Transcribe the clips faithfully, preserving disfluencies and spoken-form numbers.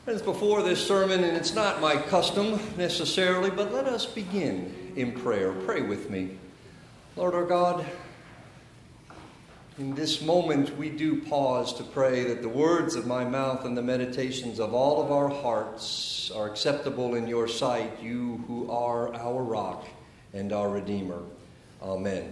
Friends, before this sermon, and it's not my custom necessarily, but let us begin in prayer. Pray with me. Lord our God, in this moment we do pause to pray that the words of my mouth and the meditations of all of our hearts are acceptable in your sight, you who are our rock and our Redeemer. Amen.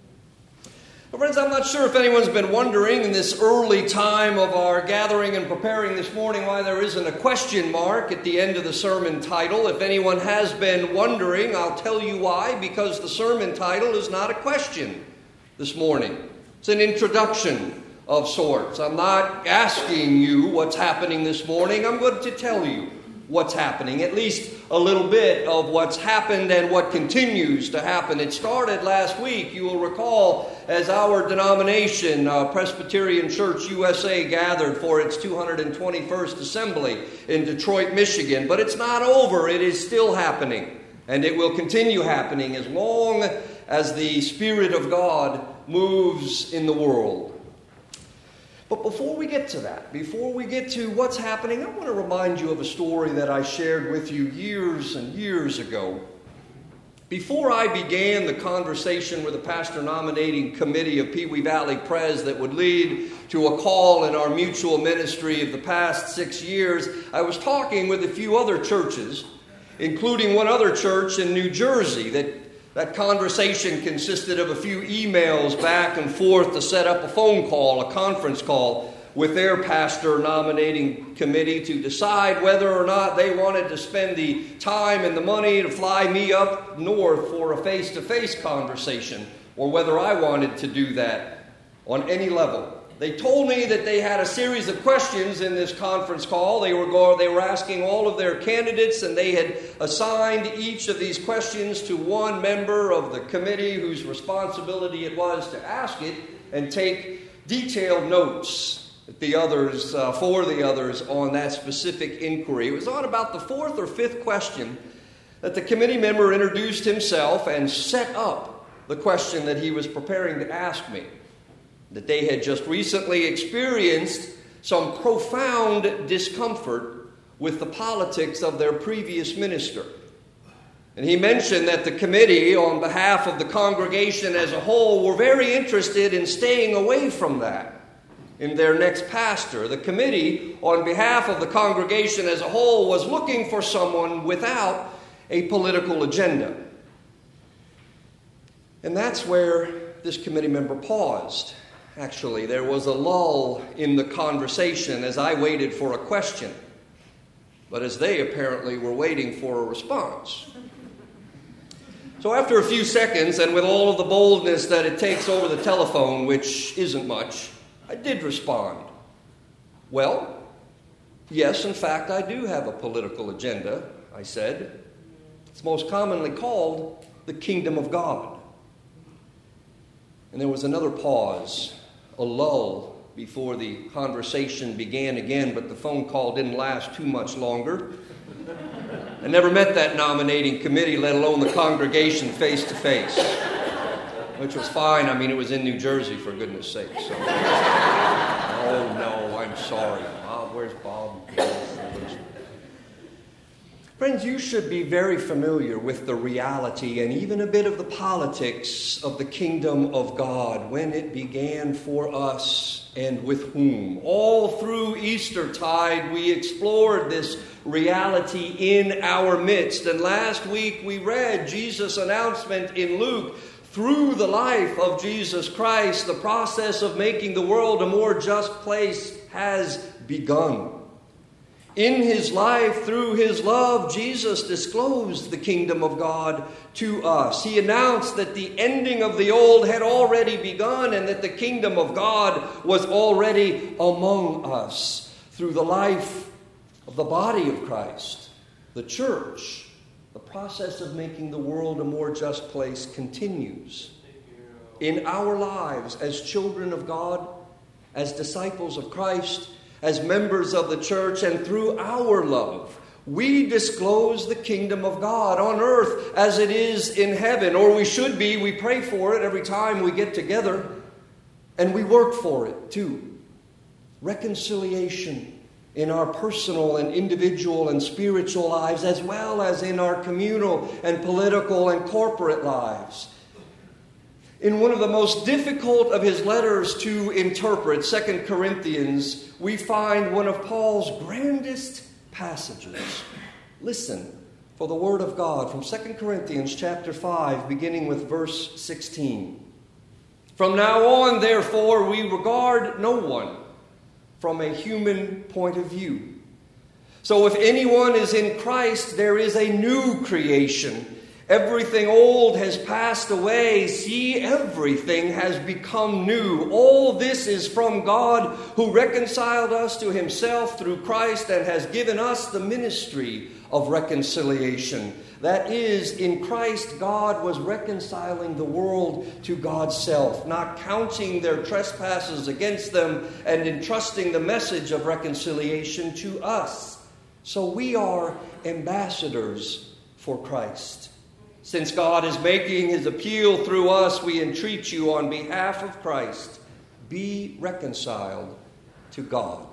Well, friends, I'm not sure if anyone's been wondering in this early time of our gathering and preparing this morning why there isn't a question mark at the end of the sermon title. If anyone has been wondering, I'll tell you why. Because the sermon title is not a question this morning. It's an introduction of sorts. I'm not asking you what's happening this morning. I'm going to tell you what's happening, at least a little bit of what's happened and what continues to happen. It started last week, you will recall, as our denomination, uh, Presbyterian Church U S A, gathered for its two hundred twenty-first assembly in Detroit, Michigan. But it's not over. It is still happening, and it will continue happening as long as the Spirit of God moves in the world. But before we get to that, before we get to what's happening, I want to remind you of a story that I shared with you years and years ago. Before I began the conversation with the pastor nominating committee of Pewee Valley Pres that would lead to a call in our mutual ministry of the past six years, I was talking with a few other churches, including one other church in New Jersey. That That conversation consisted of a few emails back and forth to set up a phone call, a conference call with their pastor nominating committee to decide whether or not they wanted to spend the time and the money to fly me up north for a face-to-face conversation, or whether I wanted to do that on any level. They told me that they had a series of questions in this conference call. They were go- they were asking all of their candidates, and they had assigned each of these questions to one member of the committee whose responsibility it was to ask it and take detailed notes at the others, uh, for the others on that specific inquiry. It was on about the fourth or fifth question that the committee member introduced himself and set up the question that he was preparing to ask me. That they had just recently experienced some profound discomfort with the politics of their previous minister. And he mentioned that the committee, on behalf of the congregation as a whole, were very interested in staying away from that in their next pastor. The committee, on behalf of the congregation as a whole, was looking for someone without a political agenda. And that's where this committee member paused. Actually, there was a lull in the conversation as I waited for a question, but as they apparently were waiting for a response. So after a few seconds, and with all of the boldness that it takes over the telephone, which isn't much, I did respond. Well, yes, in fact, I do have a political agenda, I said. It's most commonly called the kingdom of God. And there was another pause. A lull before the conversation began again, but the phone call didn't last too much longer. I never met that nominating committee, let alone the congregation face to face, which was fine. I mean, it was in New Jersey, for goodness sake. So. Oh, no, I'm sorry. Bob, where's Bob? Friends, you should be very familiar with the reality and even a bit of the politics of the kingdom of God, when it began for us and with whom. All through Eastertide, we explored this reality in our midst. And last week we read Jesus' announcement in Luke. Through the life of Jesus Christ, the process of making the world a more just place has begun. In his life, through his love, Jesus disclosed the kingdom of God to us. He announced that the ending of the old had already begun and that the kingdom of God was already among us. Through the life of the body of Christ, the church, the process of making the world a more just place continues. In our lives as children of God, as disciples of Christ, as members of the church, and through our love, we disclose the kingdom of God on earth as it is in heaven, or we should be. We pray for it every time we get together, and we work for it too. Reconciliation in our personal and individual and spiritual lives, as well as in our communal and political and corporate lives. In one of the most difficult of his letters to interpret, Second Corinthians, we find one of Paul's grandest passages. Listen for the word of God from Second Corinthians chapter five, beginning with verse sixteen. From now on, therefore, we regard no one from a human point of view. So if anyone is in Christ, there is a new creation. Everything old has passed away. See, everything has become new. All this is from God, who reconciled us to himself through Christ and has given us the ministry of reconciliation. That is, in Christ, God was reconciling the world to God's self, not counting their trespasses against them, and entrusting the message of reconciliation to us. So we are ambassadors for Christ. Since God is making his appeal through us, we entreat you on behalf of Christ, be reconciled to God.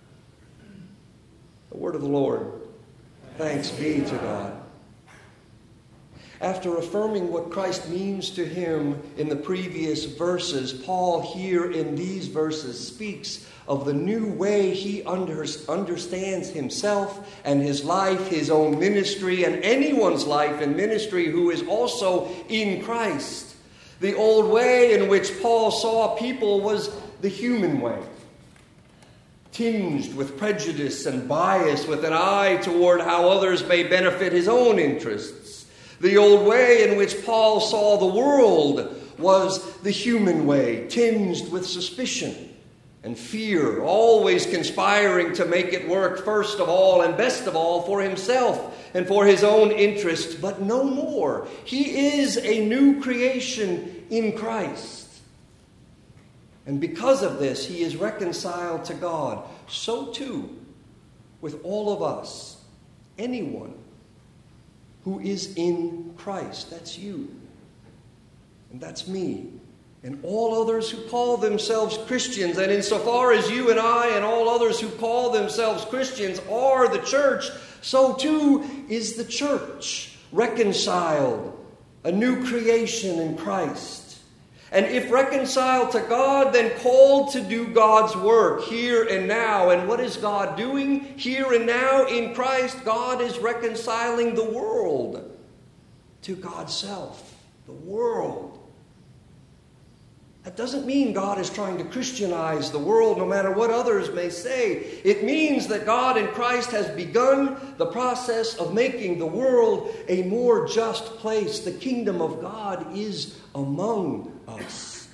The word of the Lord. Thanks be to God. After affirming what Christ means to him in the previous verses, Paul here in these verses speaks of the new way he under, understands himself and his life, his own ministry, and anyone's life and ministry who is also in Christ. The old way in which Paul saw people was the human way, tinged with prejudice and bias, with an eye toward how others may benefit his own interests. The old way in which Paul saw the world was the human way, tinged with suspicion and fear, always conspiring to make it work first of all and best of all for himself and for his own interest, but no more. He is a new creation in Christ. And because of this, he is reconciled to God. So too, with all of us, anyone who is in Christ. That's you. And that's me. And all others who call themselves Christians. And insofar as you and I and all others who call themselves Christians are the church, so too is the church, reconciled, a new creation in Christ. And if reconciled to God, then called to do God's work here and now. And what is God doing here and now in Christ? God is reconciling the world to God's self. The world. That doesn't mean God is trying to Christianize the world, no matter what others may say. It means that God in Christ has begun the process of making the world a more just place. The kingdom of God is among us.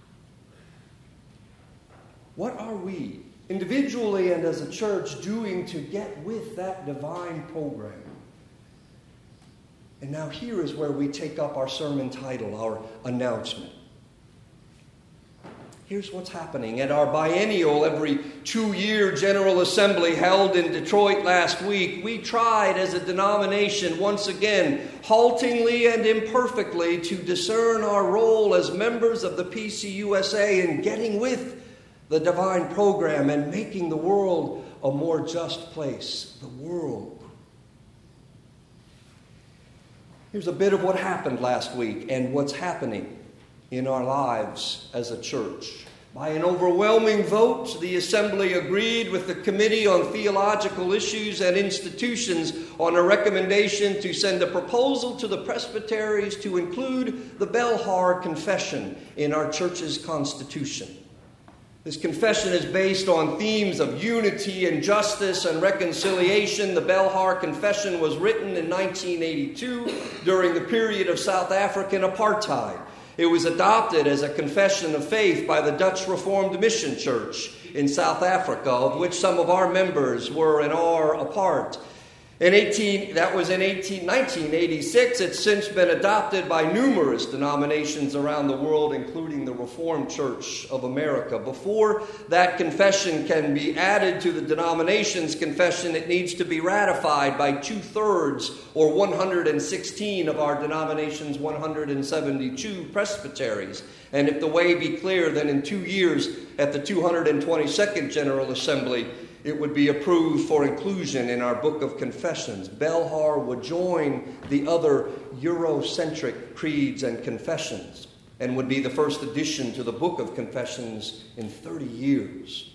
What are we, individually and as a church, doing to get with that divine program? And now here is where we take up our sermon title, our announcement. Here's what's happening. At our biennial, every two-year General Assembly held in Detroit last week, we tried as a denomination once again, haltingly and imperfectly, to discern our role as members of the P C U S A in getting with the divine program and making the world a more just place. The world. Here's a bit of what happened last week and what's happening in our lives as a church. By an overwhelming vote, the Assembly agreed with the Committee on Theological Issues and Institutions on a recommendation to send a proposal to the presbyteries to include the Belhar Confession in our church's constitution. This confession is based on themes of unity and justice and reconciliation. The Belhar Confession was written in nineteen eighty-two during the period of South African apartheid. It was adopted as a confession of faith by the Dutch Reformed Mission Church in South Africa, of which some of our members were and are a part. In eighteen, that was in eighteen, nineteen eighty-six. It's since been adopted by numerous denominations around the world, including the Reformed Church of America. Before that confession can be added to the denomination's confession, it needs to be ratified by two-thirds, or one hundred sixteen of our denomination's one hundred seventy-two presbyteries. And if the way be clear, then in two years, at the two hundred twenty-second General Assembly, it would be approved for inclusion in our Book of Confessions. Belhar would join the other Eurocentric creeds and confessions and would be the first addition to the Book of Confessions in thirty years.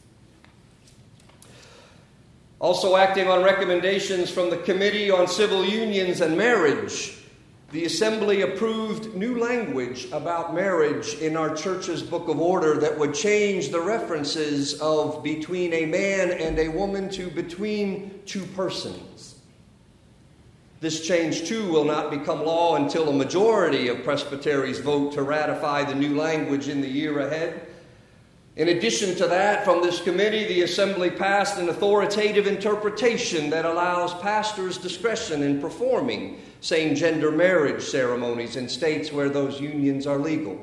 Also acting on recommendations from the Committee on Civil Unions and Marriage, the Assembly approved new language about marriage in our church's Book of Order that would change the references of between a man and a woman to between two persons. This change, too, will not become law until a majority of presbyteries vote to ratify the new language in the year ahead. In addition to that, from this committee, the Assembly passed an authoritative interpretation that allows pastors discretion in performing same-gender marriage ceremonies in states where those unions are legal.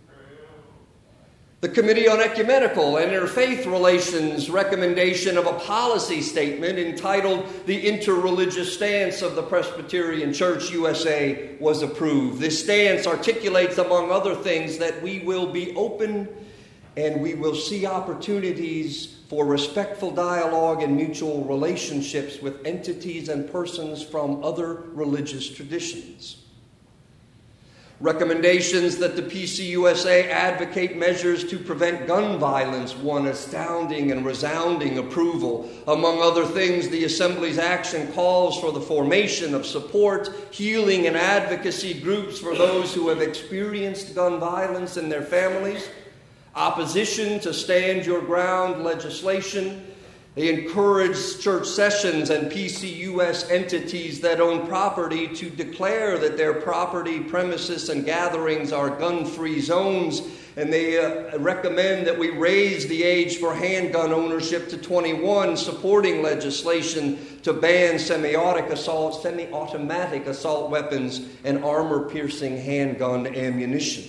The Committee on Ecumenical and Interfaith Relations recommendation of a policy statement entitled The Interreligious Stance of the Presbyterian Church U S A was approved. This stance articulates, among other things, that we will be open and we will see opportunities for respectful dialogue and mutual relationships with entities and persons from other religious traditions. Recommendations that the P C U S A advocate measures to prevent gun violence won astounding and resounding approval. Among other things, the Assembly's action calls for the formation of support, healing, and advocacy groups for those who have experienced gun violence in their families, opposition to Stand Your Ground legislation. They encourage church sessions and P C U S entities that own property to declare that their property, premises, and gatherings are gun-free zones. And they uh, recommend that we raise the age for handgun ownership to twenty-one, supporting legislation to ban semi-automatic assault, semi-automatic assault weapons and armor-piercing handgun ammunition.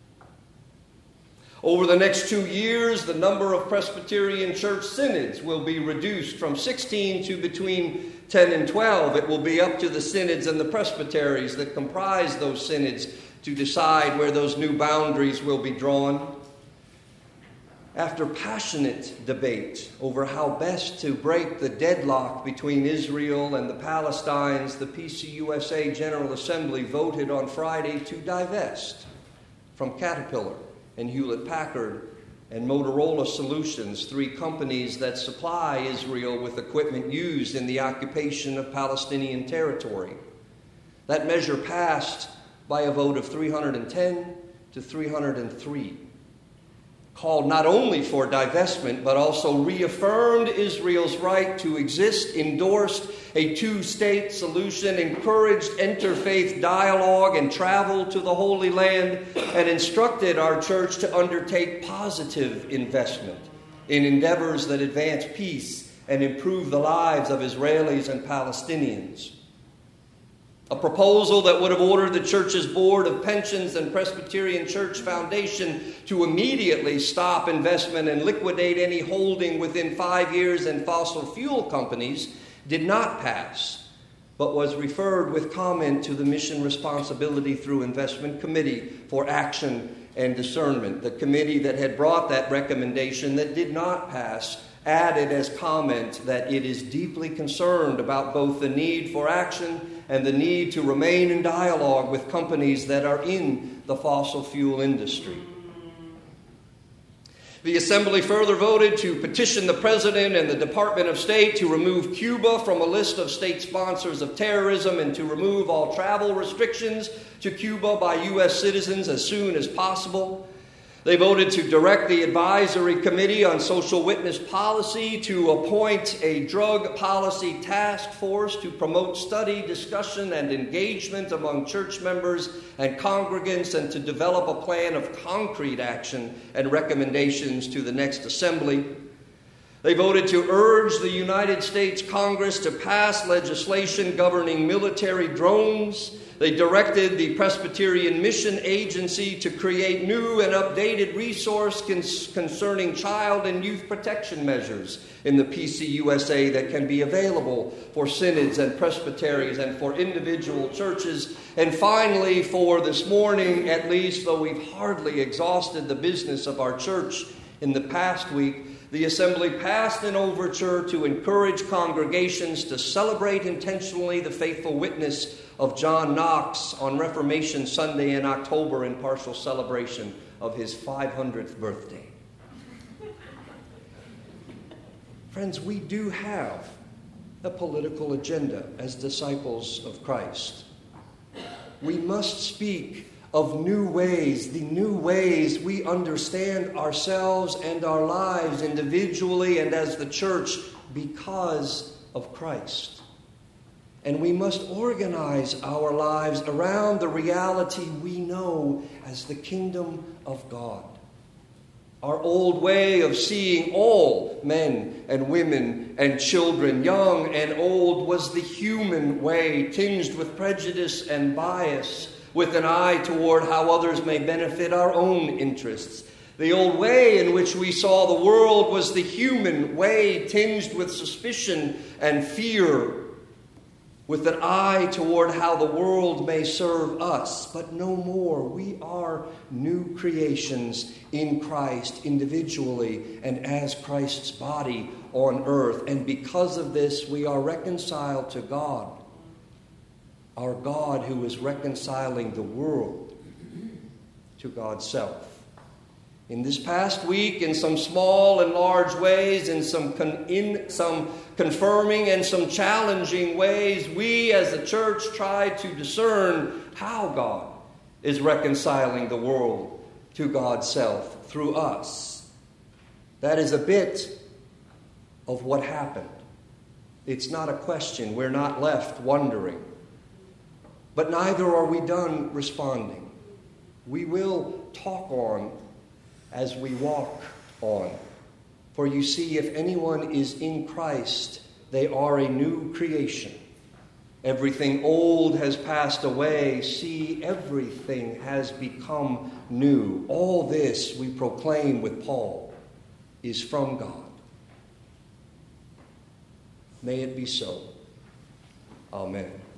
Over the next two years, the number of Presbyterian church synods will be reduced from sixteen to between ten and twelve. It will be up to the synods and the presbyteries that comprise those synods to decide where those new boundaries will be drawn. After passionate debate over how best to break the deadlock between Israel and the Palestinians, the P C U S A General Assembly voted on Friday to divest from Caterpillar and Hewlett-Packard and Motorola Solutions, three companies that supply Israel with equipment used in the occupation of Palestinian territory. That measure passed by a vote of three hundred ten to three hundred three. Called not only for divestment, but also reaffirmed Israel's right to exist, endorsed a two-state solution, encouraged interfaith dialogue and travel to the Holy Land, and instructed our church to undertake positive investment in endeavors that advance peace and improve the lives of Israelis and Palestinians. A proposal that would have ordered the church's Board of Pensions and Presbyterian Church Foundation to immediately stop investment and liquidate any holding within five years in fossil fuel companies did not pass, but was referred with comment to the Mission Responsibility through Investment Committee for Action and Discernment. The committee that had brought that recommendation that did not pass added as comment that it is deeply concerned about both the need for action and the need to remain in dialogue with companies that are in the fossil fuel industry. The Assembly further voted to petition the President and the Department of State to remove Cuba from a list of state sponsors of terrorism and to remove all travel restrictions to Cuba by U S citizens as soon as possible. They voted to direct the Advisory Committee on Social Witness Policy to appoint a drug policy task force to promote study, discussion, and engagement among church members and congregants, and to develop a plan of concrete action and recommendations to the next Assembly. They voted to urge the United States Congress to pass legislation governing military drones. They directed the Presbyterian Mission Agency to create new and updated resource cons- concerning child and youth protection measures in the P C U S A that can be available for synods and presbyteries and for individual churches. And finally, for this morning at least, though we've hardly exhausted the business of our church in the past week, the assembly passed an overture to encourage congregations to celebrate intentionally the faithful witness of John Knox on Reformation Sunday in October in partial celebration of his five hundredth birthday. Friends, we do have a political agenda as disciples of Christ. We must speak of new ways, the new ways we understand ourselves and our lives individually and as the church because of Christ. And we must organize our lives around the reality we know as the kingdom of God. Our old way of seeing all men and women and children, young and old, was the human way, tinged with prejudice and bias, with an eye toward how others may benefit our own interests. The old way in which we saw the world was the human way, tinged with suspicion and fear, with an eye toward how the world may serve us. But no more. We are new creations in Christ, individually and as Christ's body on earth. And because of this, we are reconciled to God, our God who is reconciling the world to God's self. In this past week, in some small and large ways, in some con- in some confirming and some challenging ways, we as a church try to discern how God is reconciling the world to God's self through us. That is a bit of what happened. It's not a question. We're not left wondering. But neither are we done responding. We will talk on as we walk on. For you see, if anyone is in Christ, they are a new creation. Everything old has passed away. See, everything has become new. All this, we proclaim with Paul, is from God. May it be so. Amen.